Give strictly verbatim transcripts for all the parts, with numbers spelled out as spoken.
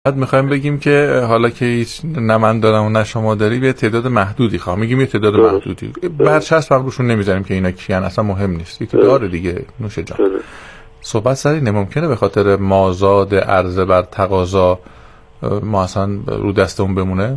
بعد میخوایم بگیم که حالا که هیچ نه من دارم و نه شما داری به تعداد محدودی خواه میگیم یه تعداد درست. محدودی برچسب هم روشون نمیذاریم که اینا کیان، اصلا مهم نیست، یکی داره دیگه. نوش جان. صحبت سری نممکنه به خاطر مازاد عرضه بر تقاضا ما اصلا رو دستمون بمونه؟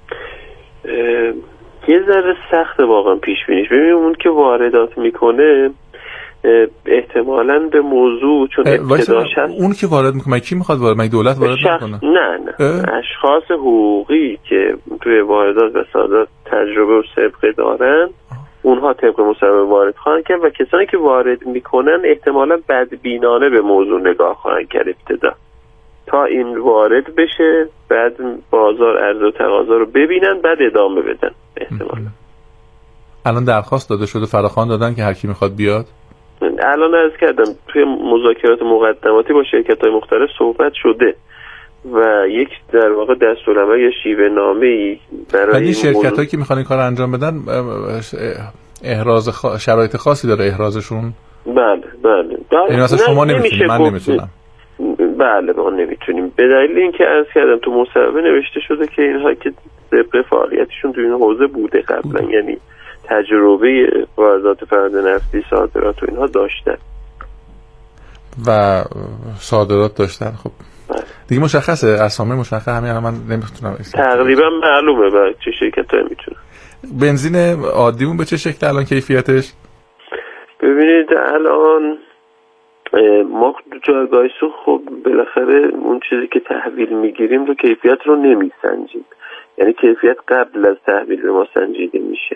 یه ذره سخته واقعا پیش بینیش. ببینیم اون که واردات میکنه احتمالاً به موضوع چون ابتداش هست. اون که وارد میکنه کی میخواد وارد؟ مگه دولت وارد شخص... میکنه؟ نه نه اه؟ اشخاص حقوقی که توی واردات و صادرات تجربه و سابقه دارن اونها طبق مصوبه وارد خواهند کرد و کسانی که وارد میکنن احتمالاً بدبینانه به موضوع نگاه خواهند کرد ابتدا تا این وارد بشه، بعد بازار عرضه و تقاضا رو ببینن بعد ادامه بدن احتمالاً. الان درخواست داده شده، فراخوان دادن که هر کی میخواد بیاد؟ الان عرض کردم توی مذاکرات مقدماتی با شرکت‌های مختلف صحبت شده و یک در واقع دستورالعمل یا شیوه نامه‌ای برای این شرکت‌هایی که میخوان این کار انجام بدن احراز خ... شرایط خاصی داره احرازشون؟ بله بله. یعنی مثلا شما نمیتونید، من نمیتونم. بله ما نمیتونیم به دلیل اینکه عرض کردم تو مصوبه نوشته شده که اینها که طبق فعالیتشون تو این حوزه بوده قبلا بوده. یعنی تجربه واردات فرآیند نفتی، صادرات و اینها داشتن و صادرات داشتن. خب دیگه مشخصه، اسامی مشخصه، همین الان من نمیتونم تقریبا معلومه برای چه شرکتایی میتونه. بنزین عادیمون به چه شکل الان کیفیتش؟ ببینید الان ما جایگاه سوخت خب بالاخره اون چیزی که تحویل میگیریم رو کیفیت رو نمیسنجیم، یعنی کیفیت قبل از تحویل به ما سنجیده میشه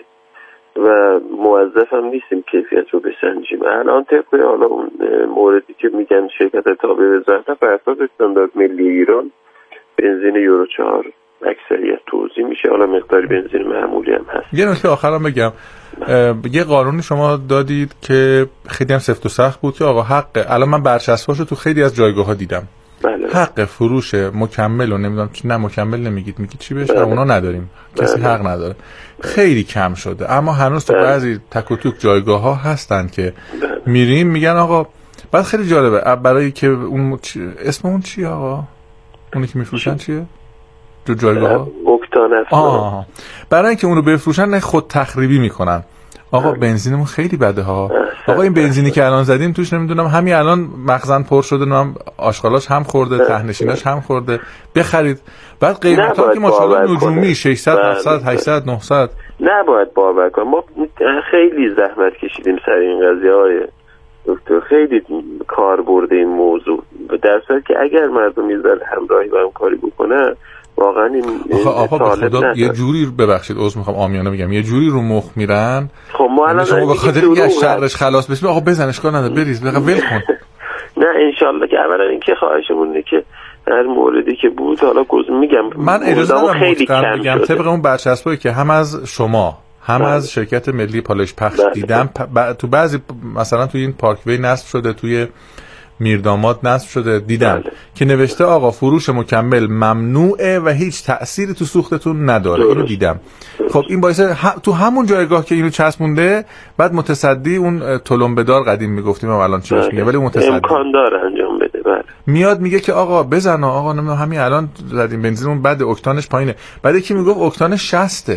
و موظف هم نیستیم کیفیت رو بسنجیم. الان طبق حالا اون موردی که میگن شرکت تابع وزارت بر اساس استاندارد ملی ایران بنزین یورو چهار اکثریت توزیع میشه. حالا مقداری بنزین معمولی هم هست. یه نکته آخرام بگم، یه قانونی شما دادید که خیلی هم سفت و سخت بود که آقا حق، الان من برچسباشو تو خیلی از جایگاه‌ها دیدم، بله. حق فروش مکمل و نمیدونم نه مکمل نمیگید میگید چی بهش، اونا نداریم، کسی بله. حق نداره. خیلی کم شده، اما هنوز تو بعضی تک و توک جایگاه‌ها هستن که میریم میگن آقا. بعد خیلی جالبه برای که اون اسم اون چیه آقا، اونی که میفروشن چیه تو جایگاه‌ها؟ اکتان است. آه برای اینکه اونو بفروشن خود تخریبی میکنن. آقا بنزینمون خیلی بده ها. آقا این بنزینی که الان زدیم توش نمیدونم همین الان مخزن پر شده، نام آشغالاش هم خورده، تهنشیناش هم خورده، بخرید. بعد قیمتا که ماشاءالله نجومی ششصد هفتصد هشتصد نهصد. نباید باور کنیم. ما خیلی زحمت کشیدیم سر این قضیه های دکتر، خیلی کار برده این موضوع، در صورتی که اگر مردم یه ذره همراهی و همکاری بکنن واقعا این آقا به خدا یه جوری ببخشید عذر میخوام عامیانه میگم یه جوری رو مخ میرن. خب ما الان شما به خاطر اینکه شرش خلاص بشیم آقا بزنش کار نداره بریز بقى ول کن. نه انشالله که اولا اینکه خواهشمون اینه که هر موردی که بود حالا گز میگم من اجازه دارم خیلی کم میگم طبق اون برچسبایی که هم از شما هم بله. از شرکت ملی پالایش پخش بله. دیدم ب... تو بعضی مثلا تو این پارکوی نصب شده، توی میرداماد نصب شده دیدم بله. که نوشته آقا فروش مکمل ممنوعه و هیچ تأثیری تو سوختتون نداره. اینو دیدم. خب این باعث ه... تو همون جایگاه که اینو چسبونده بعد متصدی اون تلمبه‌دار قدیم میگفتیم و الان چی بهش میگه، ولی متصدی امکان داره انجام بده بله. میاد میگه که آقا بزن آقا نمیدونم همین الان زدیم بنزینمون بعد اکتانش پایینه، بعد یکی میگفت اکتان شصت.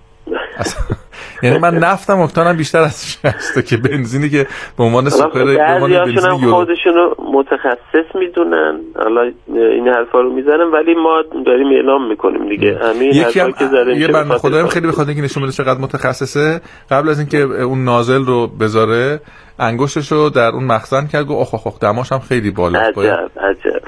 یعنی من نفتم اکتانم بیشتر از شصت که بنزینی که به عنوان سوپر به عنوان بنزین یورو خودشونو متخصص میدونن. حالا این حرفا رو میزنن ولی ما داریم اعلام میکنیم دیگه همین حرفا که زدیم. یه بنده خدایم خیلی بخاطر اینکه نشون بده چقدر متخصصه، قبل از اینکه اون نازل رو بذاره انگشتشو در اون مخزن کرد، گفت اخ اخ دماش هم خیلی بالا. عجب عجب.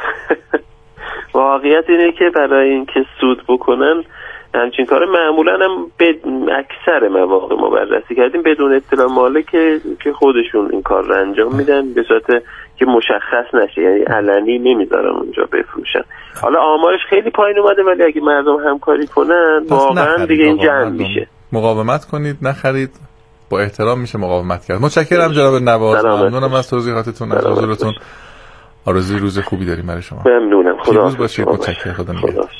واقعیت اینه که برای اینکه سود بکنن همچین کار معمولا هم به اکثر مواقع ما بررسی کردیم بدون اطلاع مالک که که خودشون این کار رو انجام میدن به صورت که مشخص نشه، یعنی علنی نمیذارن اونجا بفروشن. حالا آمارش خیلی پایین اومده ولی اگه مردم همکاری کنن واقعا دیگه این جمع میشه. مقاومت کنید، نخرید، با احترام میشه مقاومت کرد. متشکرم جناب نواز، ممنونم از توضیحاتتون، از حضورتون. آرزوی روز خوبی داریم برای شما. ممنونم. خدا روز باشید. متشکرم. خدا نگهدار.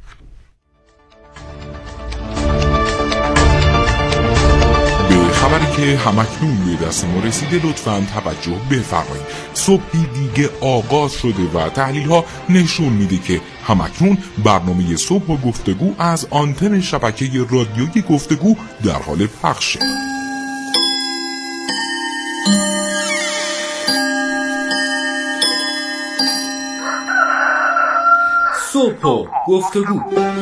خبری که همکنون به دست ما رسیده لطفاً توجه بفرمایید. صبحی دیگه آغاز شده و تحلیل ها نشون میده که همکنون برنامه صبح و گفتگو از آنتن شبکه رادیویی گفتگو در حال پخشه. صبح و گفتگو.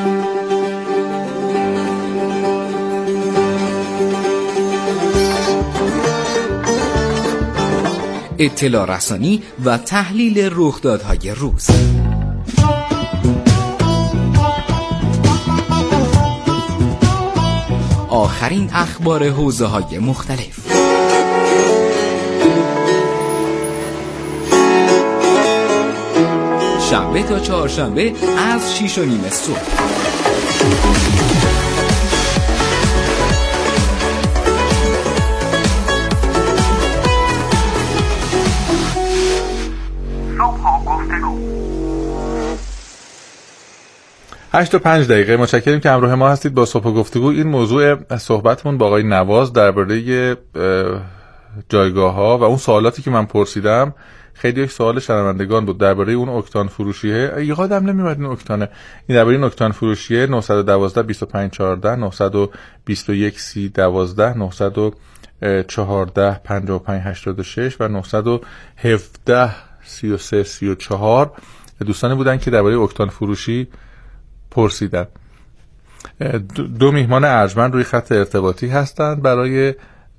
اطلاع رسانی و تحلیل رخدادهای روز. آخرین اخبار حوزه‌های مختلف. شنبه تا چهارشنبه از شیش و نیم صبح. هشت و پنج دقیقه. متشکریم که همراه ما هستید با صبح و گفتگو. این موضوع صحبتمون با آقای نواز درباره جایگاه ها و اون سوالاتی که من پرسیدم خیلی یک سوال شنوندگان بود درباره اون اکتان فروشیه. یادم نمیاد این اکتانه. این درباره این اکتان فروشیه نه یک دو بیست و پنج چهارده نه دو یک سی دوازده نه چهارده پنجاه و پنج هشتاد و شش و نه یک هفت سی و سه سی و چهار دوستانی بودن که درباره اکتان فروشی پرسیدن. دو میهمان ارجمند روی خط ارتباطی هستند برای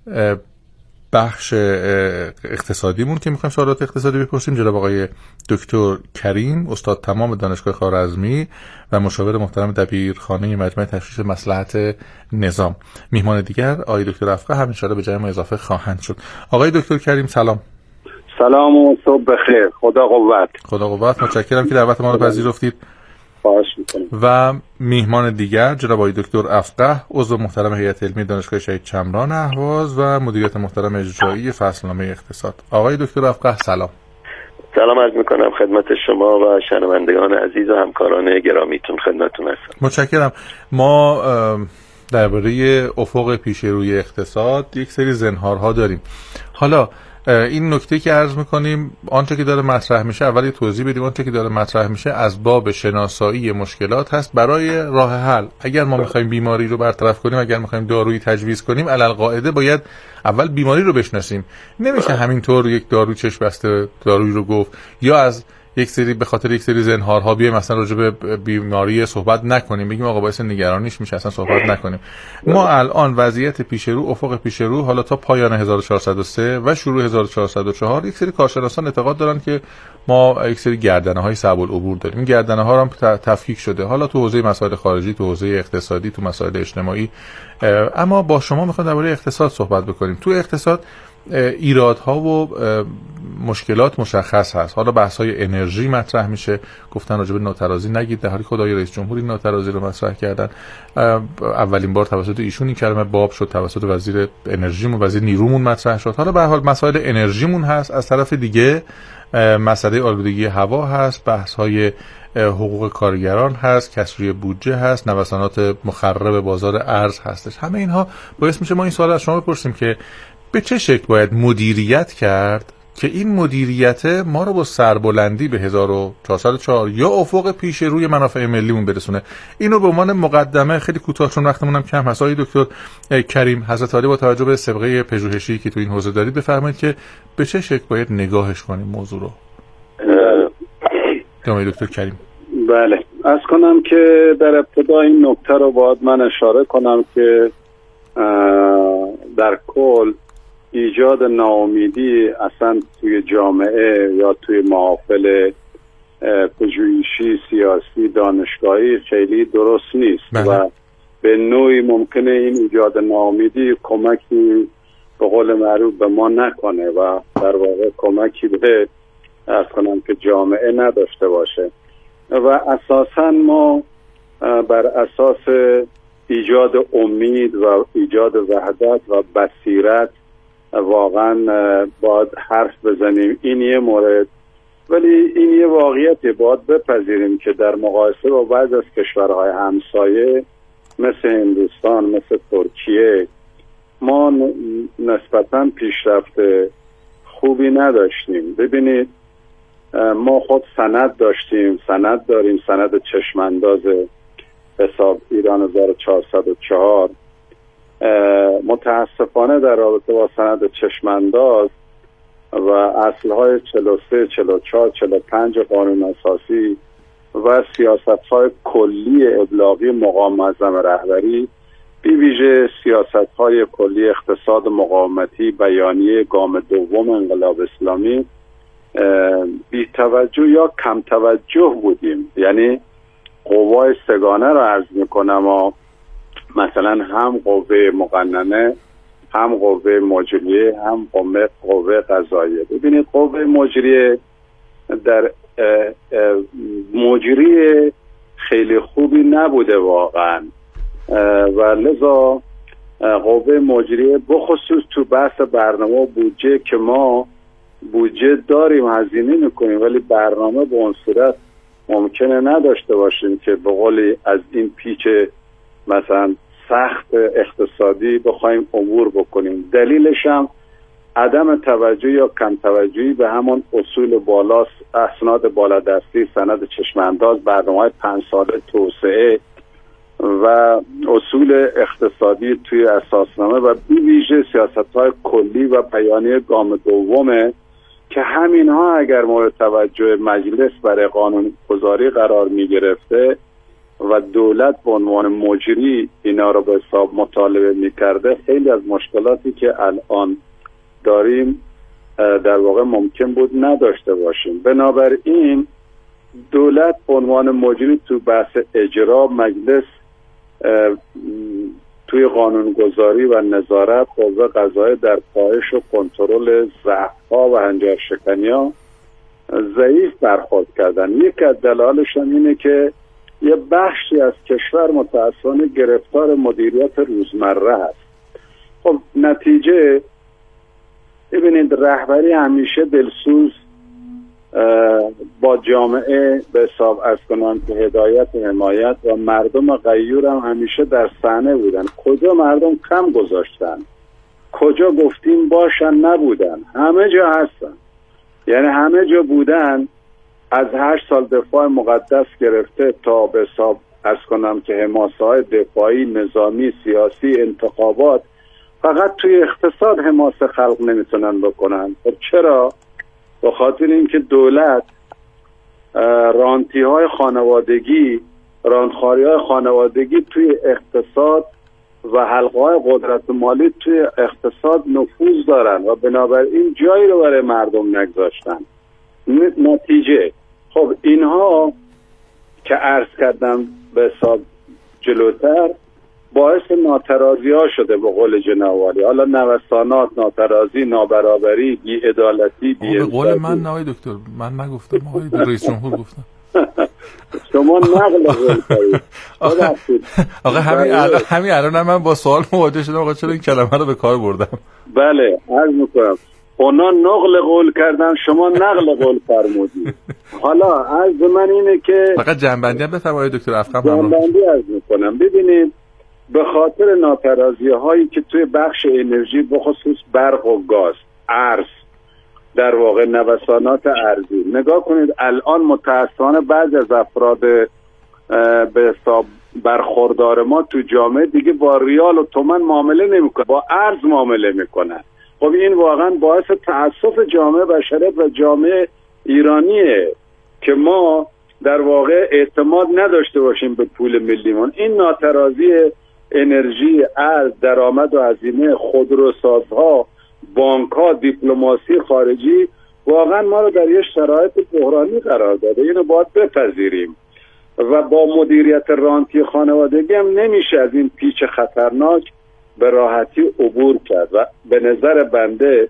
بخش اقتصادیمون که میخوایم سوالات اقتصادی بپرسیم. جناب آقای دکتر کریم، استاد تمام دانشگاه خوارزمی و مشاور محترم دبیرخانه مجمع تشخیص مصلحت نظام. میهمان دیگر آقای دکتر افقه هم ان شاءالله به جای ما اضافه خواهند شد. آقای دکتر کریم سلام. سلام و صبح بخیر. خدا قوت. خدا قوت. متشکرم که دعوت ما رو پذیرفتید. خواهش می‌کنم. و میهمان دیگر جناب آقای دکتر افقه، عضو محترم هیئت علمی دانشگاه شهید چمران اهواز و مدیریت محترم اجرایی فصلنامه اقتصاد. آقای دکتر افقه سلام. سلام عرض می‌کنم خدمت شما و شنوندگان عزیز و همکاران گرامیتون. خدمتتون هستم. متشکرم. ما درباره افق پیش روی اقتصاد یک سری زنهارها داریم. حالا این نکته که عرض میکنیم آنچه که داره مطرح میشه، اولی توضیح بدیم آنچه که داره مطرح میشه از باب شناسایی مشکلات هست برای راه حل. اگر ما میخوایم بیماری رو برطرف کنیم، اگر میخوایم دارویی تجویز کنیم، علل قاعده باید اول بیماری رو بشناسیم. نمیشه همینطور یک دارو چشم بسته دارویی رو گفت یا از یک سری به خاطر یک سری زنهارها بیایم مثلا راجع به بیماری صحبت نکنیم، بگیم آقا باعث نگرانیش میشه اصلا صحبت نکنیم. ما الان وضعیت پیش رو، افق پیش رو حالا تا پایان هزار و چهارصد و سه و شروع هزار و چهارصد و چهار یک سری کارشناسان اعتقاد دارن که ما یک سری گردنه‌های صعب العبور داریم. این گردنه‌ها هم تفکیک شده، حالا تو حوزه مسائل خارجی، تو حوزه اقتصادی، تو مسائل اجتماعی. اما با شما میخوام درباره اقتصاد صحبت بکنیم. تو اقتصاد ایرادها و مشکلات مشخص هست. حالا بحث‌های انرژی مطرح میشه، گفتن راجع به ناترازی نگید، در حالی خدای رئیس جمهوری ناترازی رو مطرح کردن. اولین بار توسط ایشون این کلمه باب شد، توسط وزیر انرژیمون، وزیر نیرومون مطرح شد. حالا به هر حال مسائل انرژیمون هست. از طرف دیگه مسئله آلودگی هوا هست، بحث‌های حقوق کارگران هست، کسری بودجه هست، نوسانات مخرب بازار ارز هستش. همه اینها باعث میشه ما این سوال از شما بپرسیم که به چه شکل باید مدیریت کرد که این مدیریت ما رو با سربلندی به هزار و چهارصد و چهار یا افق پیش روی منافع ملیمون برسونه. اینو به عنوان مقدمه خیلی کوتاه چون وقتمون هم کم هست، آقای دکتر کریم حضرت عالی با توجه به سابقه پژوهشی که تو این حوزه دارید بفرمایید که به چه شکل باید نگاهش کنیم موضوع رو. آقای دکتر کریم. بله، عرض کنم که در ابتدا این نکته رو باید من اشاره کنم که در کل ایجاد ناامیدی اصلا توی جامعه یا توی محافل پژوهشی، سیاسی، دانشگاهی خیلی درست نیست. بله. و به نوعی ممکنه این ایجاد ناامیدی کمکی به قول معروف به ما نکنه و در واقع کمکی به عرض کنم که جامعه نداشته باشه و اساساً ما بر اساس ایجاد امید و ایجاد وحدت و بصیرت واقعا باید حرف بزنیم. این یه مورد، ولی این یه واقعیتی باید بپذیریم که در مقایسه با بعض از کشورهای همسایه مثل هندوستان، مثل ترکیه ما نسبتاً پیشرفت خوبی نداشتیم. ببینید ما خود سند داشتیم، سند داریم، سند چشمانداز حساب ایران هزار و چهارصد و چهار. متاسفانه در رابطه با سند چشمانداز و اصلهای چهل و سه، چهل و چهار، چهل و پنج قانون اساسی و سیاست‌های کلی ابلاغی مقام معظم رهبری، بی ویژه سیاست‌های کلی اقتصاد مقاومتی بیانیه گام دوم انقلاب اسلامی بی توجه یا کم توجه بودیم. یعنی قوای سگانه را عرض میکنم و مثلا هم قوه مقننه، هم قوه مجریه، هم قوه قوه قضاییه. ببینید قوه مجریه در مجری خیلی خوبی نبوده واقعا و لذا قوه مجریه بخصوص تو بحث برنامه و بودجه که ما بودجه داریم، هزینه میکنیم، ولی برنامه به اون صورت ممکنه نداشته باشیم که به قولی از این پیچ مثلا سخت اقتصادی بخوایم عبور بکنیم. دلیلش هم عدم توجه یا کم توجهی به همون اصول بالا، اسناد بالادستی، سند چشمانداز، برنامه‌های پنج ساله توسعه و اصول اقتصادی توی اساسنامه و بی ویژه سیاست‌های کلی و بیانیه گام دومه که همینها اگر مورد توجه مجلس برای قانون گذاری قرار می گرفته و دولت به عنوان مجری اینا رو به حساب مطالبه می کرده، خیلی از مشکلاتی که الان داریم در واقع ممکن بود نداشته باشیم. بنابراین دولت به عنوان مجری تو بحث اجرا، مجلس توی قانونگذاری و نظارت، قوه قضاییه در پایش و کنترل ضعف‌ها و هنجارشکنی‌ها ضعیف برخورد کردن. یک از دلایلش اینه که یه بخشی از کشور متأسفانه گرفتار مدیریت روزمره هست. خب نتیجه ببینید رهبری همیشه دلسوز با جامعه به حساب از کنان که هدایت و حمایت و مردم غیور هم همیشه در صحنه بودن. کجا مردم کم گذاشتن، کجا گفتیم باشن نبودن، همه جا هستن. یعنی همه جا بودن. از هشت سال دفاع مقدس گرفته تا به حساب از کنم که حماسه‌های دفاعی، نظامی، سیاسی، انتخابات، فقط توی اقتصاد حماسه خلق نمیتونن بکنن. خب چرا؟ به خاطر اینکه دولت رانتی های خانوادگی، راندخاری های خانوادگی توی اقتصاد و حلقه های قدرت مالی توی اقتصاد نفوذ دارن و بنابراین جایی رو برای مردم نگذاشتن. نتیجه خب اینها که عرض کردم به حساب جلوتر باعث ناترازی ها شده به قول جناب عالی. حالا نوسانات، ناترازی، نابرابری، بی‌عدالتی، بی به قول من نه آقای دکتر، من نگفتم، آقای رئیس جمهور گفتم. شما نقل قول کردید. آقا همین الان همین الان من با سوال مواجه شدم آقا چرا این کلمه رو به کار بردم. بله عرض می‌کنم اونا نقل قول کردن، شما نقل قول فرمودید. حالا عرض من اینه که فقط جنبندی هم بفرمایید دکتر افخم. جنبندی عرض می‌کنم. ببینید به خاطر ناترازی هایی که توی بخش انرژی بخصوص برق و گاز، ارز، در واقع نوسانات ارزی، نگاه کنید الان متأسفانه بعضی از افراد به حساب برخوردار ما تو جامعه دیگه با ریال و تومان معامله نمیکنن، با ارز معامله میکنن. خب این واقعا باعث تأسف جامعه بشریت و جامعه ایرانیه که ما در واقع اعتماد نداشته باشیم به پول ملیمون. این ناترازی انرژی، ارز، درآمد و هزینه، خودروسازها، بانک‌ها، دیپلماسی خارجی واقعا ما رو در یک شرایط بحرانی قرار داده. اینو باید بپذیریم و با مدیریت رانتی خانوادگی هم نمیشه از این پیچ خطرناک به راحتی عبور کرد و به نظر بنده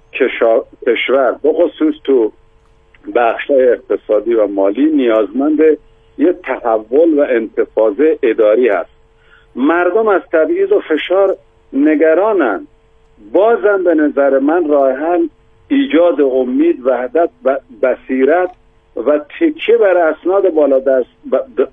کشور بخصوص تو بخش‌های اقتصادی و مالی نیازمند یه تحول و انتفاضه اداری هست. مردم از تبعیض و فشار نگرانن. بازم به نظر من راه حل ایجاد امید، وحدت، بصیرت و تکیه بر اسناد بالا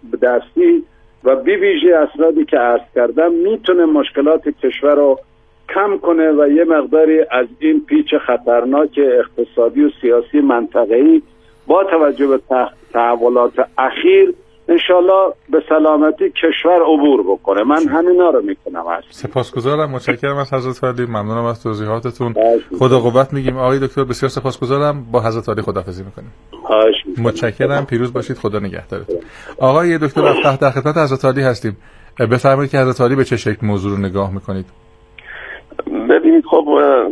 دستی و بی ویژه اسنادی که عرض کردم میتونه مشکلات کشور رو کم کنه و یه مقداری از این پیچ خطرناک اقتصادی و سیاسی منطقه‌ای با توجه به تحولات اخیر انشالله به سلامتی کشور عبور بکنه. من همینا رو میکنم. سپاسگزارم، متشکرم از حضرت عالی، ممنونم از توضیحاتتون. خدا قوت میگیم آقای دکتر، بسیار سپاسگزارم. با حضرت عالی خداحافظی میکنیم. متشکرم، پیروز باشید، خدا نگهدارتون. آقای دکتر رفته در خدمت حضرت عالی هستیم. بفرمایید که حضرت عالی به چه شکل موضوع رو نگاه میکنید؟ ببینید خب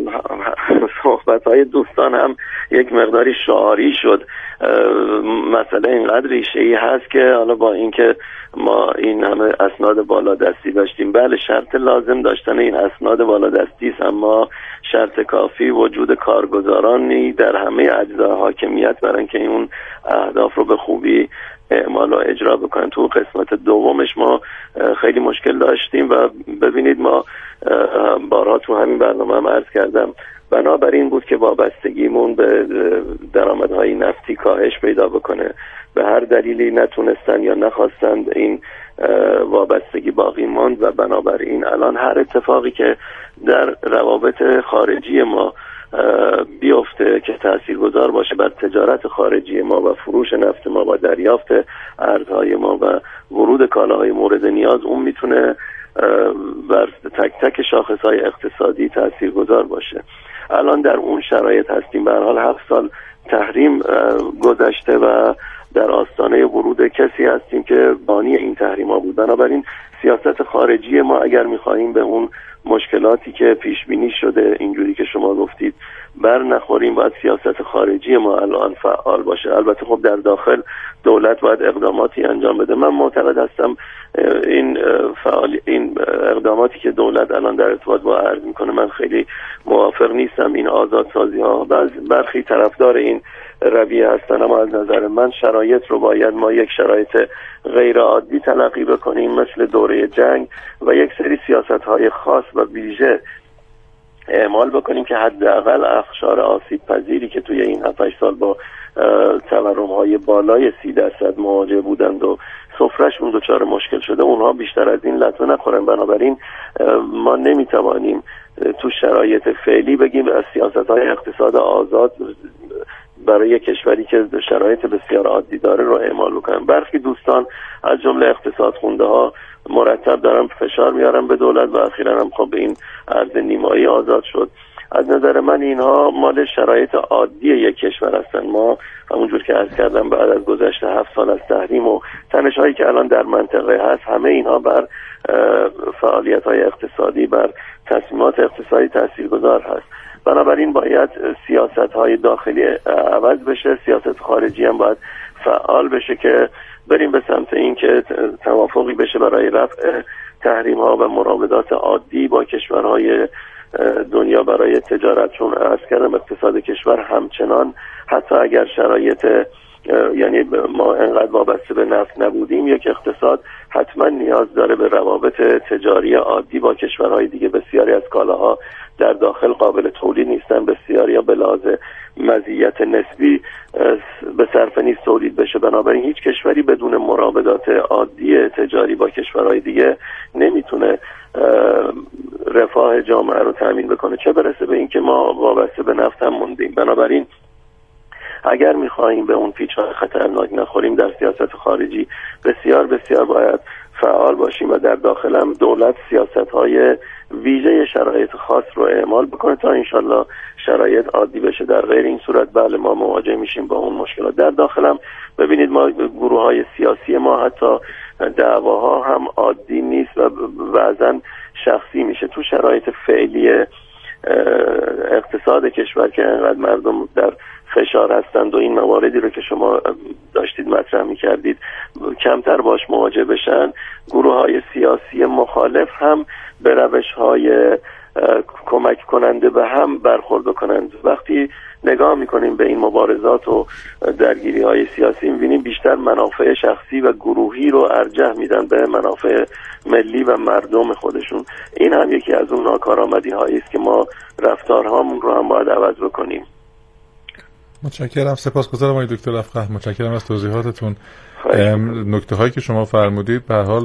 صحبت‌های دوستان هم یک مقداری شعاری شد. مسئله اینقدر ریشه‌ای هست که حالا با اینکه ما این همه اسناد بالادستی داشتیم، بله شرط لازم داشتن این اسناد بالادستی است، اما شرط کافی وجود کارگزارانی در همه اجزای حاکمیت برای اینکه اون اهداف رو به خوبی اعمال و اجرا بکنن. تو قسمت دومش ما خیلی مشکل داشتیم و ببینید ما بارها تو همین برنامه هم عرض کردم، بنابراین بود که وابستگیمون به درآمدهای نفتی کاهش پیدا بکنه. به هر دلیلی نتونستن یا نخواستند این وابستگی باقی ماند و بنابراین الان هر اتفاقی که در روابط خارجی ما بیفته که تاثیرگذار باشه بر تجارت خارجی ما و فروش نفت ما و دریافت ارزهای ما و ورود کالاهای مورد نیاز، اون میتونه بر تک تک شاخصهای اقتصادی تاثیرگذار باشه. الان در اون شرایط هستیم. به هر حال هفت سال تحریم گذشته و در آستانه ورود کسی هستیم که بانی این تحریم ها بود. بنابراین سیاست خارجی ما اگر میخواهیم به اون مشکلاتی که پیش بینی شده اینجوری که شما گفتید بر نخوریم، باید سیاست خارجی ما الان فعال باشه. البته خب در داخل دولت باید اقداماتی انجام بده. من معتقد هستم این فعال این اقداماتی که دولت الان در ارتباط با ارز میکنه من خیلی موافق نیستم. این آزادسازی ها برخی طرفدار این رویه هستن، اما از نظر من شرایط رو باید ما یک شرایط غیر عادی تلقی بکنیم مثل دوره جنگ و یک سری سیاست های خاص و ویژه اعمال بکنیم که حداقل اقشار آسیب پذیری که توی این هفت هشت سال با تورم های بالای سی درصد مواجه بودند و سفرهشون دچار مشکل شده، اونها بیشتر از این لطمه نخورن. بنابراین ما نمیتوانیم تو شرایط فعلی بگیم از سیاست های اقتصاد آزاد برای کشوری که شرایط بسیار عادی داره رو اعمال بکنن. برخی دوستان از جمله اقتصاد خونده ها مرتب دارن فشار میارن به دولت و اخیراً هم خب به این ارز نیمایی آزاد شد. از نظر من اینها مال شرایط عادی یک کشور هستن. ما همونجور که عرض کردم بعد از گذشت هفت سال از تحریم و تنش هایی که الان در منطقه هست، همه اینها بر فعالیت های اقتصادی، بر تصمیمات اقتصادی تاثیرگذار هست. بنابراین باید سیاست های داخلی عوض بشه، سیاست خارجی هم باید فعال بشه که بریم به سمت این که توافقی بشه برای رفع تحریم ها و مراودات عادی با کشورهای دنیا برای تجارت. چون عرض کردم اقتصاد کشور همچنان حتی اگر شرایط یعنی ما انقدر وابسته به نفت نبودیم، یک اقتصاد حتما نیاز داره به روابط تجاری عادی با کشورهای دیگه. بسیاری از کالاها در داخل قابل تولید نیستن، بسیاری ها به لحاظ مزیت نسبی به صرف نیست تولید بشه. بنابراین هیچ کشوری بدون مراودات عادی تجاری با کشورهای دیگه نمیتونه رفاه جامعه رو تامین بکنه، چه برسه به اینکه ما وابسته به نفت هم موندیم. بنابراین اگر میخواهیم به اون پیچ‌های خطرناک نخوریم در سیاست خارجی بسیار بسیار باید فعال باشیم و در داخل هم دولت سیاست‌های ویژه شرایط خاص رو اعمال بکنه تا انشالله شرایط عادی بشه. در غیر این صورت بله ما مواجه میشیم با اون مشکلات. در داخل هم ببینید ما گروه‌های سیاسی ما حتی دعواها هم عادی نیست و بعضاً شخصی میشه. تو شرایط فعلی اقتصاد کشور که انقدر مردم در فشار هستند و این مواردی رو که شما داشتید مطرح می‌کردید کمتر باش مواجه بشن، گروه‌های سیاسی مخالف هم به روش‌های کمک کننده به هم برخورد کنند. وقتی نگاه می‌کنیم به این مبارزات و درگیری‌های سیاسی می‌بینیم بیشتر منافع شخصی و گروهی رو ارجح میدن به منافع ملی و مردم خودشون. این هم یکی از اون ناکارآمدی‌هایی است که ما رفتارهامون رو هم باید عوض بکنیم. متشکرم، سپاسگزارم آقای دکتر افقه، متشکرم از توضیحاتتون. نکته هایی که شما فرمودید به هر حال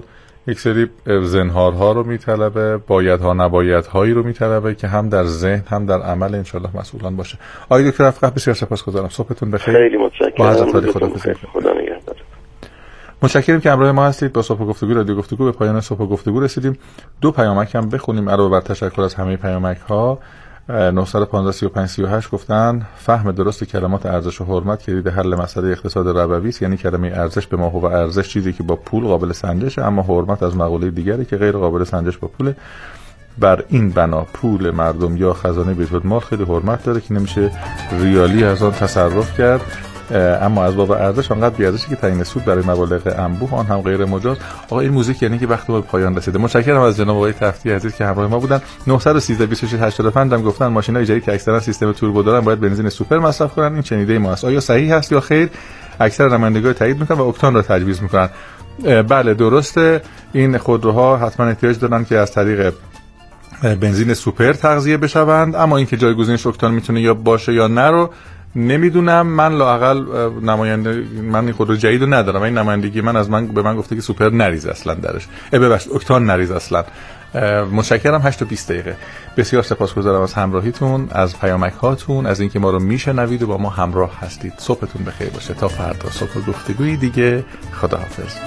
یک سری زنهارها رو میطلبه، بایدها نبایدهایی رو میطلبه که هم در ذهن هم در عمل انشالله مسئولان باشه. آقای دکتر افقه بسیار سپاسگزارم. صبحتون بخیر. خیلی متشکرم. با حضرت خداحافظی. خدا نگهدار. متشکرم که همراه ما هستید. با صبح گفتگو رادیو گفتگو به پایان صبح گفتگو رسیدیم. دو پیامک هم بخونیم علاوه بر تشکر از همه پیامک ها. نه یک پنج سه پنج سه هشت گفتن فهم درست کلمات ارزش و حرمت کلید حل مسئله اقتصاد ربوی است. یعنی کلمه ارزش به ما هو ارزش چیزی که با پول قابل سنجشه، اما حرمت از مقوله دیگری که غیر قابل سنجش با پول. بر این بنا پول مردم یا خزانه بیت المال خیلی حرمت داره که نمیشه ریالی از آن تصرف کرد، اما از باب ارزش آنقدر بی‌ارزشی که تعیین سود برای مبالغ انبوه آن هم غیر مجاز. آقا این موزیک یعنی که وقت به پایان رسیده. متشکرم از جناب آقای تفتی عزیز که همراه ما بودن. نه یک سه بیست و شش هشتاد و پنج هم گفتن ماشینای جدید که اکثرا سیستم توربو دارن باید بنزین سوپر مصرف کنن. این شنیده ما است. آیا صحیح است یا خیر؟ اکثر نمایندگان تایید میکنن و اکتان را تجویز میکنن. بله درسته، این خودروها حتما احتیاج دارن که از طریق بنزین سوپر تغذیه بشوند، اما اینکه جایگزینش اکتان میتونه یا باشه یا نه رو نمیدونم. من لااقل نماینده من این خودرو جدید رو ندارم. این نمایندگی من از من به من گفته که سوپر نریز اصلا درش، ببخشید اکتان نریز اصلا. متشکرم. هشت و بیست دقیقه. بسیار سپاسگزارم از همراهیتون، از پیامک هاتون، از اینکه ما رو میشنوید و با ما همراه هستید. صبحتون بخیر باشه. تا فردا صبح گفتگوی دیگه. خداحافظ.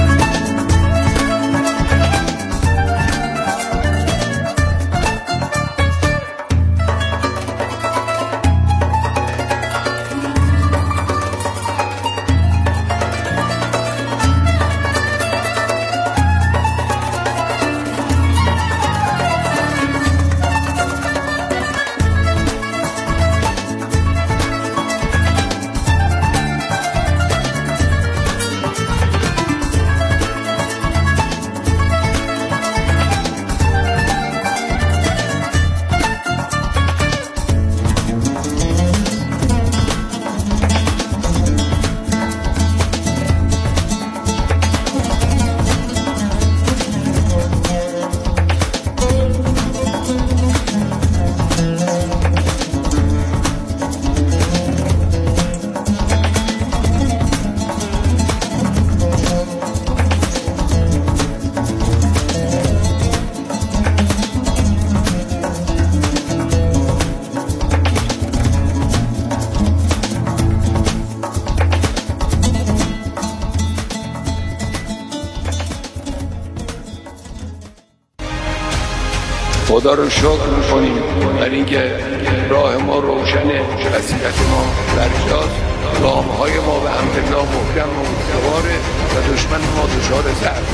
خدا رو شکر می‌کنیم برای اینکه راه ما روشنه، وسیلت ما برجاست، گام‌های ما به امرالله محکم و استواره و دشمن ما دچار ضعف.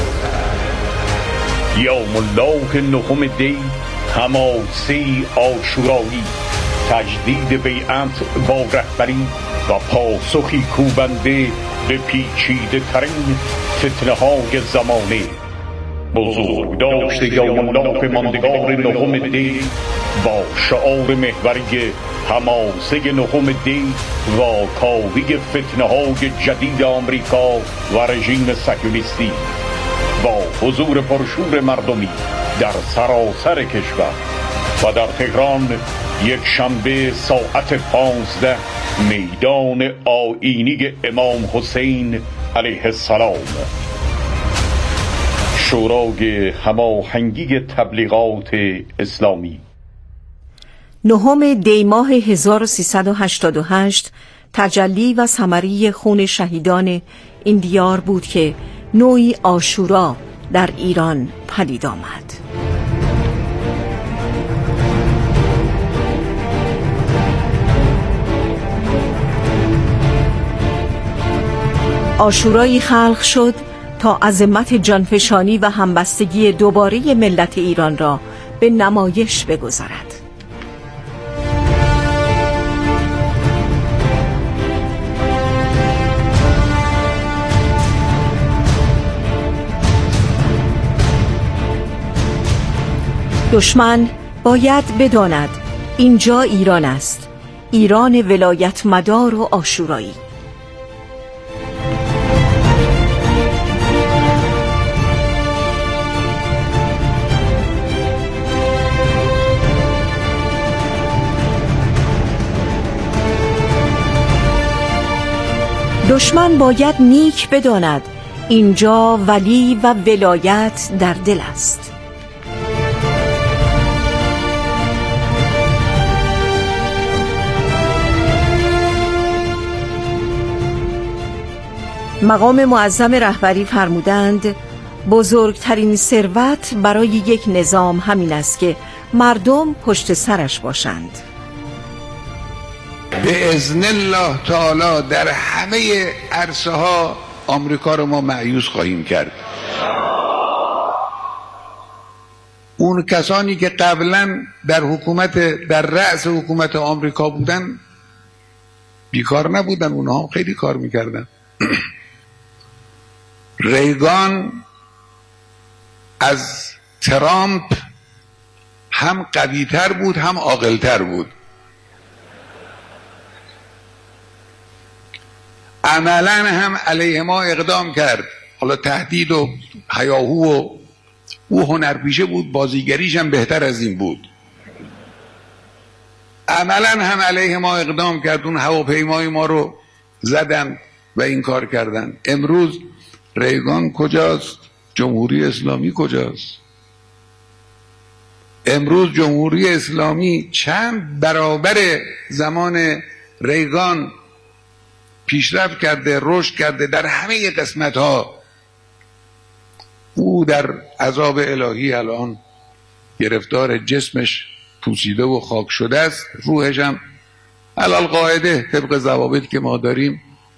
یوم الله نهم دی حماسی عاشورایی، تجدید بیعت با رهبری و پاسخی کوبنده به پیچیده ترین فتنه های زمانه. بزرگ داشته یوم الله ماندگار نهم دی با شعار محوری حماسه نهم دی و کاوی فتنه های جدید آمریکا و رژیم صهیونیستی با حضور پرشور مردمی در سراسر کشور و در تهران یک شنبه ساعت پانزده میدان آیینی امام حسین علیه السلام. شورای هماهنگی تبلیغات اسلامی. نهم دی ماه هزار و سیصد و هشتاد و هشت تجلی و ثمری خون شهیدان این دیار بود که نوعی عاشورا در ایران پدید آمد. عاشورایی خلق شد تا عظمت جانفشانی و همبستگی دوباره ملت ایران را به نمایش بگذارد. دشمن باید بداند اینجا ایران است، ایران ولایت مدار و عاشورایی. دشمن باید نیک بداند اینجا ولی و ولایت در دل است. مقام معظم رهبری فرمودند بزرگترین ثروت برای یک نظام همین است که مردم پشت سرش باشند. به اذن الله تعالی در همه عرصه ها آمریکا رو ما مأیوس خواهیم کرد. اون کسانی که قبلا در حکومت در رأس حکومت آمریکا بودن بیکار نبودن، اونها هم خیلی کار میکردن. ریگان از ترامپ هم قوی‌تر بود هم عاقل‌تر بود. عملاً هم علیه ما اقدام کرد. حالا تهدید و هیاهو و او هنرپیشه بود، بازیگریش هم بهتر از این بود. عملاً هم علیه ما اقدام کرد، اون هواپیمای ما رو زدن و این کار کردن. امروز ریگان کجاست؟ جمهوری اسلامی کجاست؟ امروز جمهوری اسلامی چند برابر زمان ریگان پیشرفت کرده، رشد کرده در همه قسمت ها. او در عذاب الهی الان گرفتار، جسمش پوسیده و خاک شده است، روحش هم علال قاعده طبق ضوابطی که ما داریم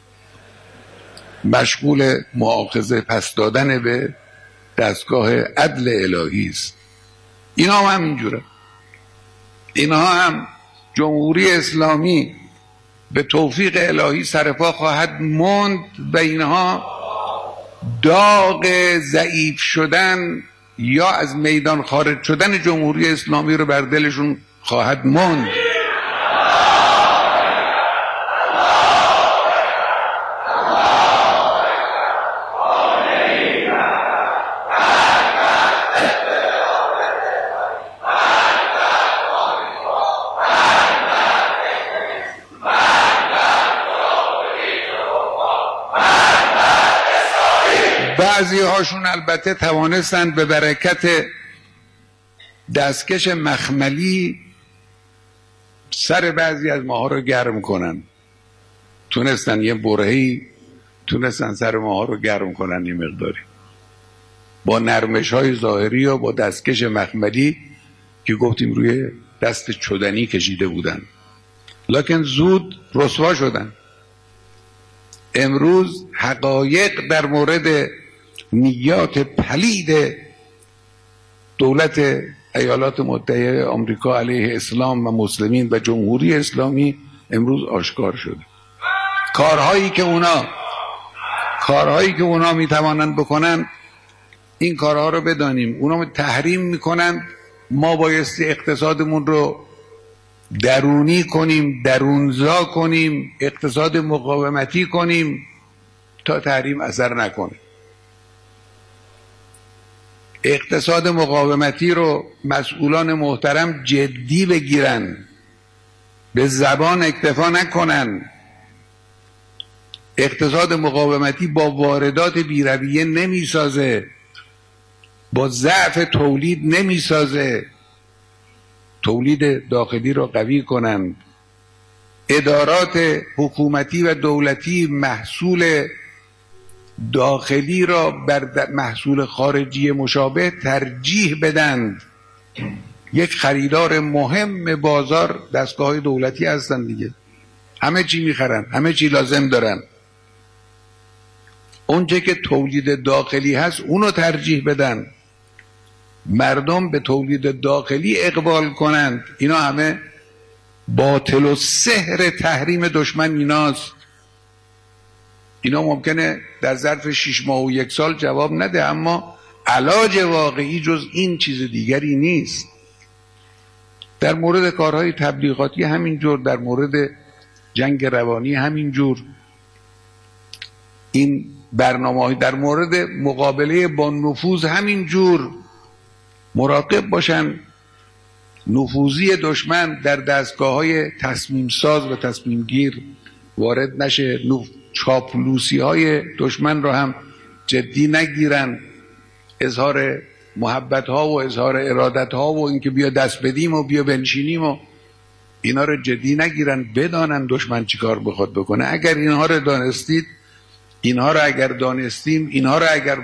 مشغول مؤاخذه پس دادن به دستگاه عدل الهی است. اینا هم همینجوره. اینها هم جمهوری اسلامی به توفیق الهی سرپا خواهد ماند و اینها داغ ضعیف شدن یا از میدان خارج شدن جمهوری اسلامی رو بر دلشون خواهد ماند. بعضی هاشون البته توانستند به برکت دستکش مخملی سر بعضی از ماها رو گرم کنن. تونستن یه برهی تونستن سر ماها رو گرم کنن یه مقداری با نرمش های ظاهری و با دستکش مخملی که گفتیم روی دست چدنی کشیده بودن، لکن زود رسوا شدن. امروز حقایق در مورد نیات پلید دولت ایالات متحده آمریکا علیه اسلام و مسلمین و جمهوری اسلامی امروز آشکار شده. کارهایی که اونا کارهایی که اونا میتوانند بکنن، این کارها رو بدانیم. اونا تحریم میکنن، ما بایستی اقتصادمون رو درونی کنیم، درونزا کنیم، اقتصاد مقاومتی کنیم تا تحریم اثر نکنه. اقتصاد مقاومتی رو مسئولان محترم جدی بگیرن، به زبان اکتفا نکنن. اقتصاد مقاومتی با واردات بی‌رویه نمیسازه، با ضعف تولید نمیسازه. تولید داخلی رو قوی کنن. ادارات حکومتی و دولتی محصول داخلی را بر محصول خارجی مشابه ترجیح بدند. یک خریدار مهم بازار دستگاه دولتی هستن دیگه، همه چی میخرن، همه چی لازم دارن. اونچه که تولید داخلی هست اونو ترجیح بدن، مردم به تولید داخلی اقبال کنند. اینا همه باطل و سحر تحریم دشمن ایناست. اینا ممکنه در ظرف شش ماه و یک سال جواب نده، اما علاج واقعی جز این چیز دیگری نیست. در مورد کارهای تبلیغاتی همینجور، در مورد جنگ روانی همینجور. این برنامه‌های در مورد مقابله با نفوذ همینجور. مراقب باشن نفوذی دشمن در دستگاه‌های تصمیم ساز و تصمیم گیر وارد نشه. چاپلوسی های دشمن رو هم جدی نگیرن، اظهار محبت ها و اظهار ارادت ها و اینکه بیا دست بدیم و بیا بنشینیم و اینا رو جدی نگیرن، بدانن دشمن چیکار بخواد بکنه. اگر اینها رو دانستید، اینها رو اگر دانستیم، اینها رو اگر